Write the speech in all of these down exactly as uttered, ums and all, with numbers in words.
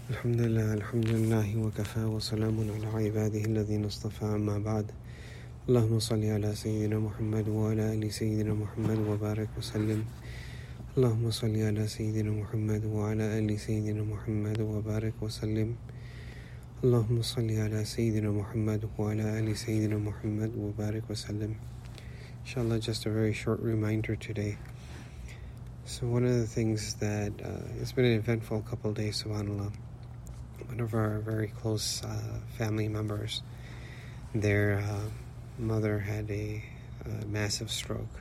الحمد لله الحمد لله وكفى وسلام على عباده الذين اصطفى أما بعد اللهم صل على سيدنا محمد وعلى آل سيدنا محمد وبارك وسلم اللهم صل على سيدنا محمد وعلى آل سيدنا محمد وبارك وسلم اللهم صل على سيدنا محمد وعلى آل سيدنا محمد وبارك وسلم. Inshallah, just a very short reminder today. So one of the things that uh, it's been an eventful couple of days, subhanAllah. One of our very close uh, family members, their uh, mother had a, a massive stroke,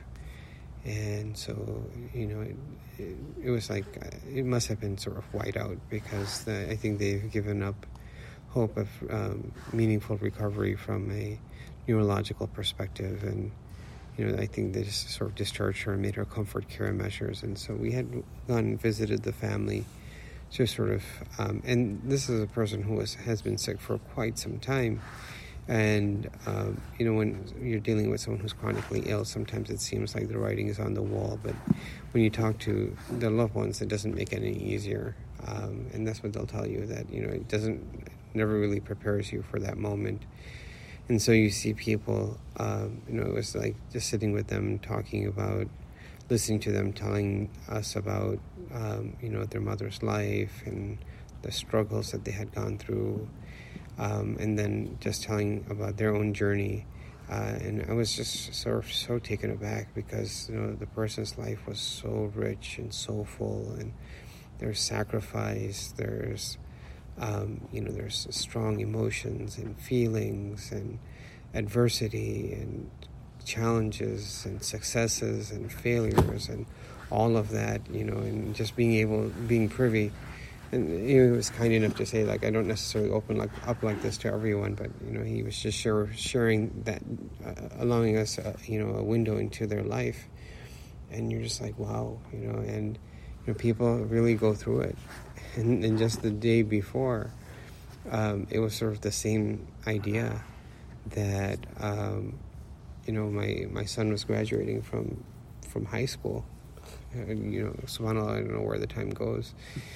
and so you know it, it, it was like it must have been sort of white out because the, I think they've given up hope of um, meaningful recovery from a neurological perspective, and you know I think they just sort of discharged her and made her comfort care measures, and so we had gone and visited the family. Just sort of, um, and this is a person who was, has been sick for quite some time. And, um, you know, when you're dealing with someone who's chronically ill, sometimes it seems like the writing is on the wall. But when you talk to their loved ones, it doesn't make it any easier. Um, and that's what they'll tell you, that, you know, it doesn't, never really prepares you for that moment. And so you see people, um, you know, it was like just sitting with them, talking about, listening to them telling us about, um, you know, their mother's life and the struggles that they had gone through, um, and then just telling about their own journey. Uh, and I was just sort of so taken aback because, you know, the person's life was so rich and so full, and there's sacrifice, there's, um, you know, there's strong emotions and feelings and adversity and challenges and successes and failures and all of that, you know, and just being able, being privy. And he was kind enough to say, like, I don't necessarily open like up like this to everyone, but, you know, he was just share, sharing that, uh, allowing us, uh, you know, a window into their life. And you're just like, wow, you know, and, you know, people really go through it. And, and just the day before, um, it was sort of the same idea that, um, you know, my, my son was graduating from from high school. And, you know, subhanAllah, I don't know where the time goes.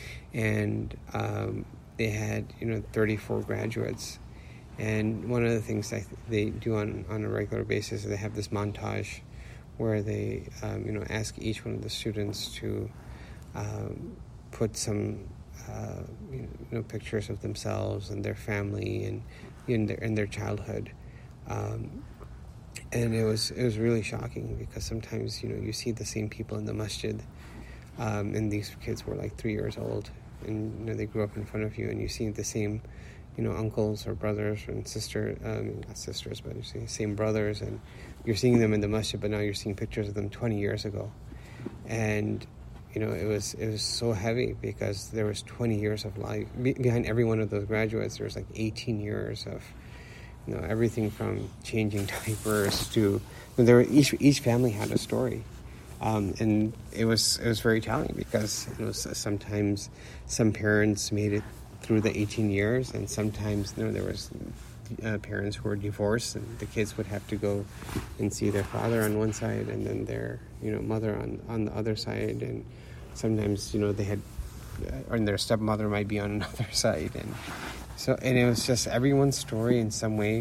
And um, they had, you know, thirty-four graduates. And one of the things that they do on, on a regular basis is they have this montage where they, um, you know, ask each one of the students to um, put some, uh, you know, pictures of themselves and their family and in their, in their childhood. Um, And it was it was really shocking because sometimes, you know, you see the same people in the masjid, um, and these kids were like three years old, and, you know, they grew up in front of you, and you see the same, you know, uncles or brothers and sisters, um, not sisters, but you see the same brothers, and you're seeing them in the masjid, but now you're seeing pictures of them twenty years ago, and, you know, it was it was so heavy because there was twenty years of life Be- behind every one of those graduates. There was like eighteen years of, you know, everything from changing diapers to, there were, each each family had a story, um, and it was it was very telling because, you know, sometimes some parents made it through the eighteen years, and sometimes, you know, there was uh, parents who were divorced, and the kids would have to go and see their father on one side, and then their, you know, mother on on the other side, and sometimes, you know, they had, uh, and their stepmother might be on another side, and. So, and it was just everyone's story in some way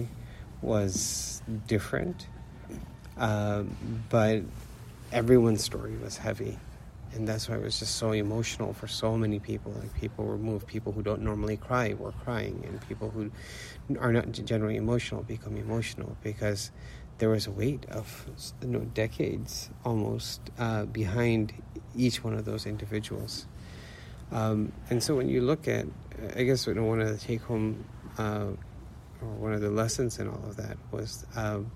was different, um, but everyone's story was heavy. And that's why it was just so emotional for so many people. Like, people were moved. People who don't normally cry were crying, and people who are not generally emotional become emotional because there was a weight of, you know, decades almost uh, behind each one of those individuals. Um, and so when you look at, I guess, you know, one of the take-home, uh, or one of the lessons in all of that was um,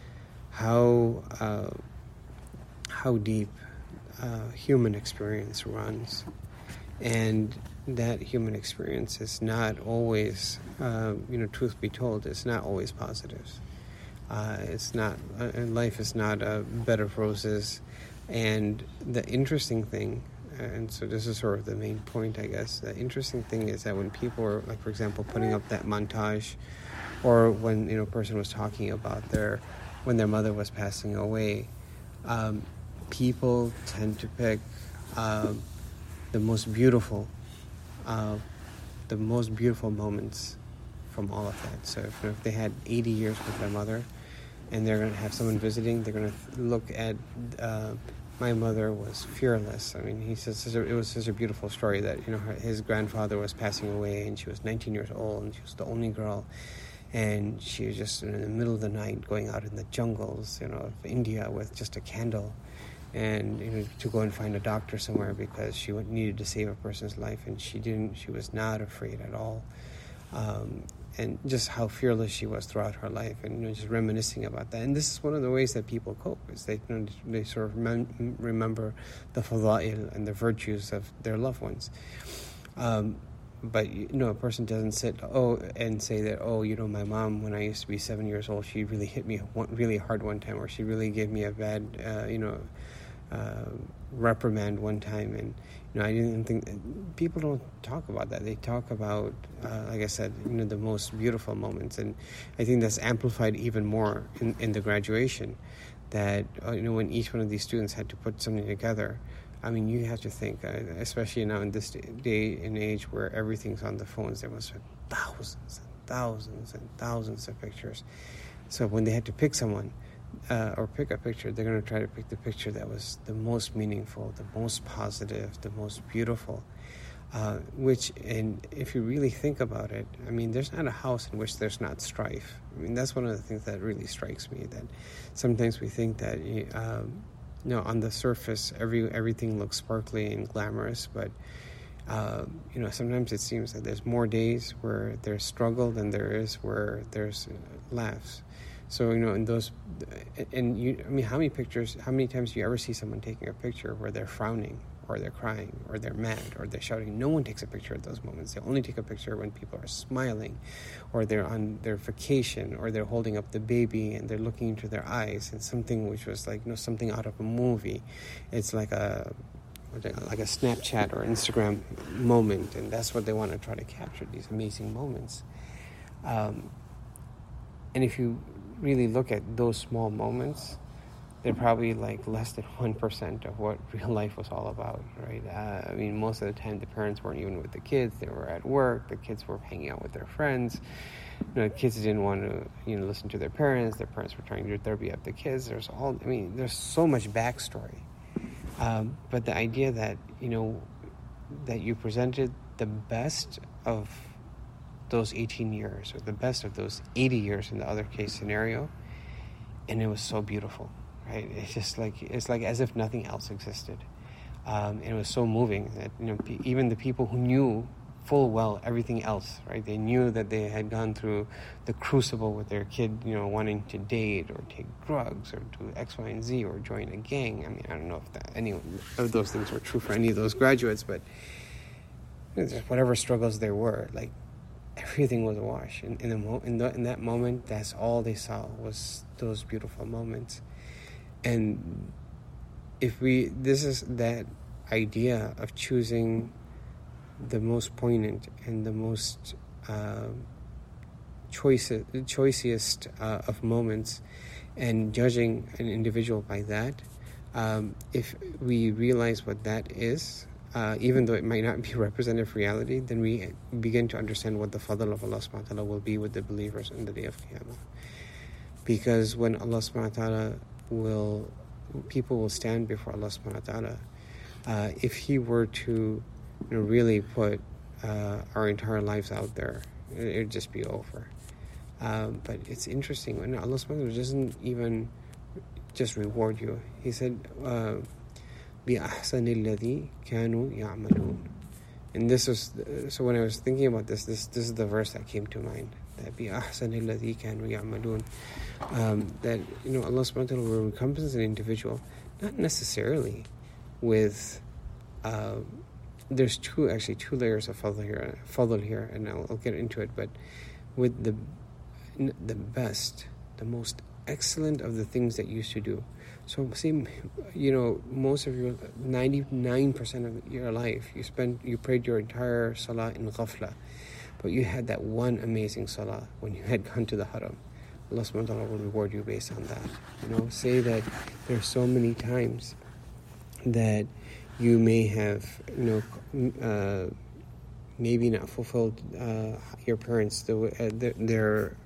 how uh, how deep uh, human experience runs, and that human experience is not always, uh, you know, truth be told, it's not always positive. Uh, it's not, uh, life is not a bed of roses, and the interesting thing. And so this is sort of the main point, I guess. The interesting thing is that when people are, like, for example, putting up that montage, or when, you know, a person was talking about their, when their mother was passing away, um, people tend to pick um, the most beautiful uh, the most beautiful moments from all of that. So if, if they had eighty years with their mother, and they're going to have someone visiting, they're going to look at, uh, my mother was fearless. I mean, he says it was such a beautiful story that, you know, her, his grandfather was passing away, and she was nineteen years old, and she was the only girl, and she was just in the middle of the night going out in the jungles, you know, of India with just a candle, and, you know, to go and find a doctor somewhere because she needed to save a person's life, and she didn't, she was not afraid at all. Um, and just how fearless she was throughout her life, and, you know, just reminiscing about that. And this is one of the ways that people cope, is they, you know, they sort of mem- remember the fada'il and the virtues of their loved ones. Um, but, you know, a person doesn't sit oh and say that, oh, you know, my mom, when I used to be seven years old, she really hit me one, really hard one time, or she really gave me a bad, uh, you know, uh, reprimand one time. And, you know, I didn't think, people don't talk about that. They talk about, uh, like I said, you know, the most beautiful moments. And I think that's amplified even more in, in the graduation, that, uh, you know, when each one of these students had to put something together. I mean, you have to think, uh, especially now in this day and age where everything's on the phones, there must be thousands and thousands and thousands of pictures. So when they had to pick someone, Uh, or pick a picture, they're going to try to pick the picture that was the most meaningful, the most positive, the most beautiful, uh, which, and if you really think about it, I mean, there's not a house in which there's not strife. I mean, that's one of the things that really strikes me, that sometimes we think that, um, you know, on the surface, every everything looks sparkly and glamorous, but, uh, you know, sometimes it seems that there's more days where there's struggle than there is where there's uh, laughs. So, you know, in those, and you, I mean, how many pictures, how many times do you ever see someone taking a picture where they're frowning, or they're crying, or they're mad, or they're shouting? No one takes a picture at those moments. They only take a picture when people are smiling, or they're on their vacation, or they're holding up the baby and they're looking into their eyes, and something which was like, you know, something out of a movie. It's like a, like a Snapchat or Instagram moment, and that's what they want to try to capture, these amazing moments. Um, and if you really look at those small moments, they're probably like less than one percent of what real life was all about, right? Uh, I mean, most of the time the parents weren't even with the kids. They were at work. The kids were hanging out with their friends. You know, kids didn't want to, you know, listen to their parents. Their parents were trying to therapy up the kids. There's all, I mean, there's so much backstory. Um, but the idea that, you know, that you presented the best of those eighteen years, or the best of those eighty years in the other case scenario, and it was so beautiful, right? It's just like, it's like as if nothing else existed. Um, and it was so moving that, you know, p- even the people who knew full well everything else, right? They knew that they had gone through the crucible with their kid, you know, wanting to date or take drugs or do X, Y, and Z or join a gang. I mean, I don't know if that, any of those things were true for any of those graduates, but, you know, just whatever struggles there were, like, everything was a wash. In, in, the mo- in, the, in that moment, that's all they saw was those beautiful moments. And if we, this is that idea of choosing the most poignant and the most uh, choice, choicest uh, of moments, and judging an individual by that, um, if we realize what that is, Uh, even though it might not be representative reality, then we begin to understand what the fadl of Allah subhanahu wa ta'ala will be with the believers on the day of Qiyamah. Because when Allah subhanahu wa ta'ala will, people will stand before Allah subhanahu wa ta'ala, uh, if He were to, you know, really put uh, our entire lives out there, it would just be over. Um, but it's interesting, when Allah subhanahu wa ta'ala doesn't even just reward you. He said, uh, بِأَحْسَنِ الَّذِي كَانُوا يَعْمَلُونَ. And this is, so when I was thinking about this, this this is the verse that came to mind. That بِأَحْسَنِ الَّذِي كَانُوا يَعْمَلُونَ. Um, that, you know, Allah subhanahu wa ta'ala will recompense an individual, not necessarily with, uh, there's two, actually two layers of fadl here, fadl here, and I'll, I'll get into it, but with the the best, the most excellent of the things that you used to do. So, see, you know, most of your, ninety-nine percent of your life, you spent, you prayed your entire salah in ghafla, but you had that one amazing salah when you had gone to the haram. Allah subhanahu wa ta'ala will reward you based on that. You know, say that there's so many times that you may have, you know, uh, maybe not fulfilled uh, your parents the way, uh, their, their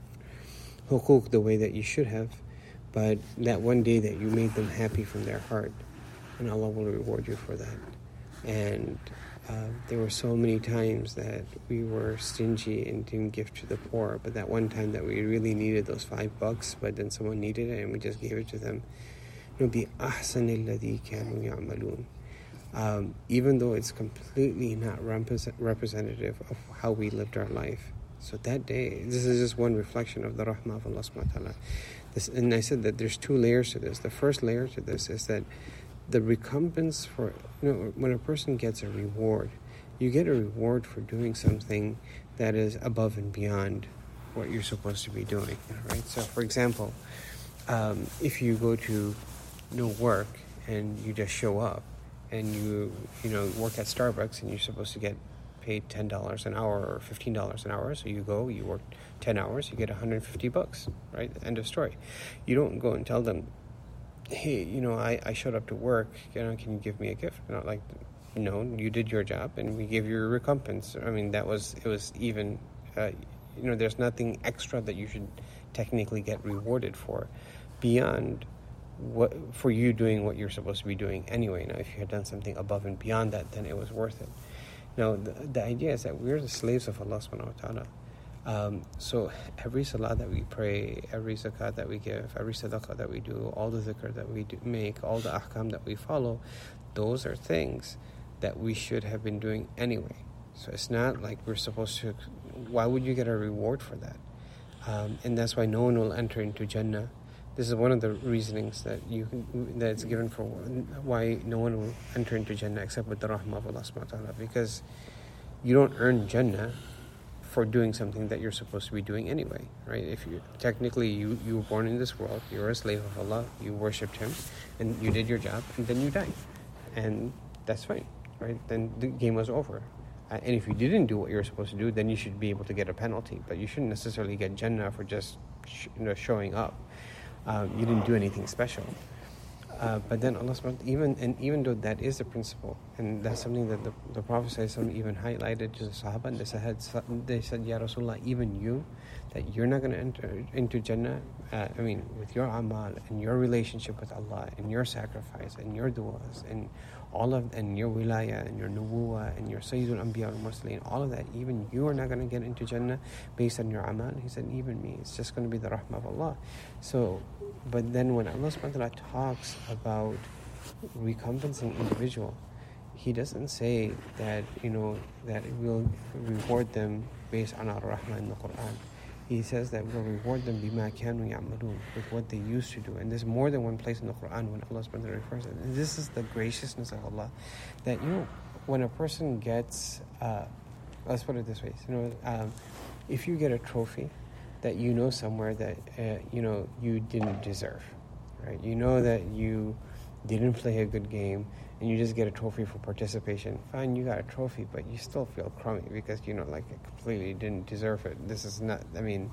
hukuk the way that you should have, but that one day that you made them happy from their heart, and Allah will reward you for that. And uh, there were so many times that we were stingy and didn't give to the poor, but that one time that we really needed those five bucks, but then someone needed it and we just gave it to them. بِأَحْسَنِ الَّذِي كَانُوا يَعْمَلُونَ. Um, even though it's completely not repres- representative of how we lived our life. So that day, this is just one reflection of the rahmah of Allah subhanahu wa ta'ala. This, and I said that there's two layers to this. The first layer to this is that the recompense for, you know, when a person gets a reward, you get a reward for doing something that is above and beyond what you're supposed to be doing, right? So for example, um, if you go to, you know, work and you just show up, and you, you know, work at Starbucks and you're supposed to get paid ten dollars an hour or fifteen dollars an hour. So you go, you work ten hours, you get one hundred fifty bucks, right? End of story. You don't go and tell them, hey, you know, I, I showed up to work, you know, can you give me a gift? Not like, no, you did your job and we give you a recompense. I mean, that was, it was even, uh, you know, there's nothing extra that you should technically get rewarded for beyond what for you doing what you're supposed to be doing anyway. Now, if you had done something above and beyond that, then it was worth it. Now, the, the idea is that we're the slaves of Allah subhanahu wa ta'ala. Um, so every salah that we pray, every zakat that we give, every sadaqah that we do, all the dhikr that we do, make, all the ahkam that we follow, those are things that we should have been doing anyway. So it's not like we're supposed to, why would you get a reward for that? Um, and that's why no one will enter into Jannah. This is one of the reasonings that you can, that's given for why no one will enter into Jannah except with the rahmah of Allah subhanahu wa ta'ala, because you don't earn Jannah for doing something that you're supposed to be doing anyway, right? If you technically you, you were born in this world, you're a slave of Allah, you worshipped Him, and you did your job, and then you died, and that's fine, right? Then the game was over. Uh, and if you didn't do what you're supposed to do, then you should be able to get a penalty, but you shouldn't necessarily get Jannah for just sh- you know showing up. Um, you didn't do anything special. Uh, but then Allah subhanahu wa ta'ala, even and even though that is the principle, and that's something that the, the Prophet ﷺ even highlighted to the Sahaba, and they said, they said, Ya Rasulullah, even you, that you're not going to enter into Jannah, uh, I mean, with your amal, and your relationship with Allah, and your sacrifice, and your du'as, and all of, and your wilaya, and your nubuwa, and your Sayyidul Anbiya al-Mursaleen, all of that, even you are not going to get into Jannah based on your amal. He said, even me, it's just going to be the rahmah of Allah. So, but then when Allah subhanahu wa ta'ala talks about recompensing individual, He doesn't say that, you know, that we'll reward them based on our rahmah in the Quran. He says that we'll reward them bima kanu ya'malun, with what they used to do. And there's more than one place in the Quran when Allah subhanahu wa ta'ala refers to it. And this is the graciousness of Allah, that, you know, when a person gets, uh, let's put it this way, you know, um, if you get a trophy that you know somewhere that, uh, you know, you didn't deserve, right? You know that you didn't play a good game, and you just get a trophy for participation. Fine, you got a trophy, but you still feel crummy because, you know, like, it completely didn't deserve it. This is not, I mean,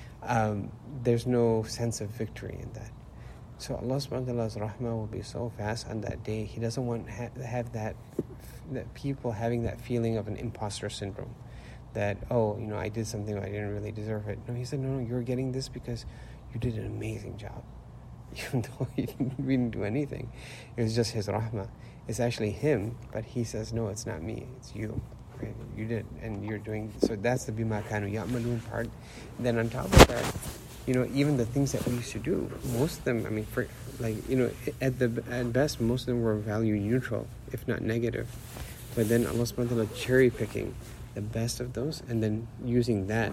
um, there's no sense of victory in that. So Allah subhanahu wa ta'ala's rahmah will be so vast on that day. He doesn't want to ha- have that, that people having that feeling of an imposter syndrome. That, oh, you know, I did something, I didn't really deserve it. No, He said, no, no, you're getting this because you did an amazing job. Even though He didn't, we didn't do anything. It was just His rahmah. It's actually Him, but He says, no, it's not me, it's you. Right? You did, and you're doing, so that's the bima kanu ya'malun part. Then on top of that, you know, even the things that we used to do, most of them, I mean, for, like, you know, at the at best, most of them were value neutral, if not negative. But then Allah subhanahu wa ta'ala cherry picking the best of those, and then using that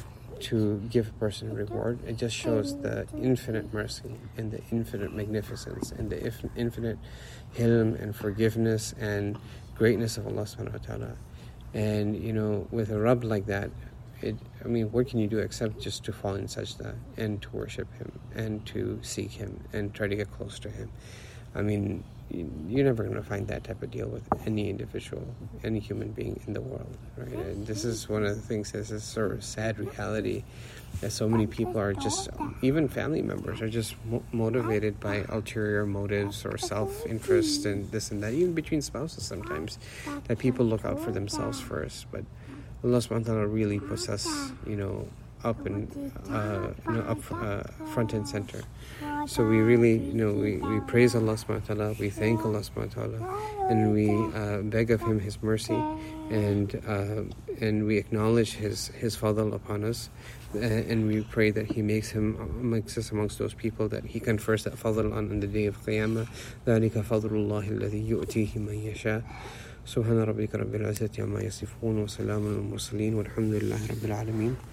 to give a person a reward. It just shows the infinite mercy and the infinite magnificence and the infinite hilm and forgiveness and greatness of Allah subhanahu wa ta'ala. And, you know, with a Rabb like that, it, I mean, what can you do except just to fall in sajda and to worship Him and to seek Him and try to get close to Him? I mean, you're never going to find that type of deal with any individual, any human being in the world, right? And this is one of the things, this is sort of sad reality, that so many people are just, even family members are just mo- motivated by ulterior motives or self-interest and this and that, even between spouses sometimes, that people look out for themselves first. But Allah subhanahu wa ta'ala really puts us, you know, up and uh, you know, up uh, front and center. So we really, you know, we, we praise Allah subhanahu wa ta'ala, we thank Allah subhanahu wa ta'ala, and we uh, beg of Him His mercy, and uh, and we acknowledge His His fadl upon us, uh, and we pray that He makes him makes us amongst those people that He confers that fadl on on the day of Qiyamah. ذَلِكَ فَضْلُ اللَّهِ الَّذِي يُؤْتِيهِ مَن يَشَاءُ. سبحان ربك رب العزة عما يصفون وسلام على المرسلين والحمد لله رب العالمين.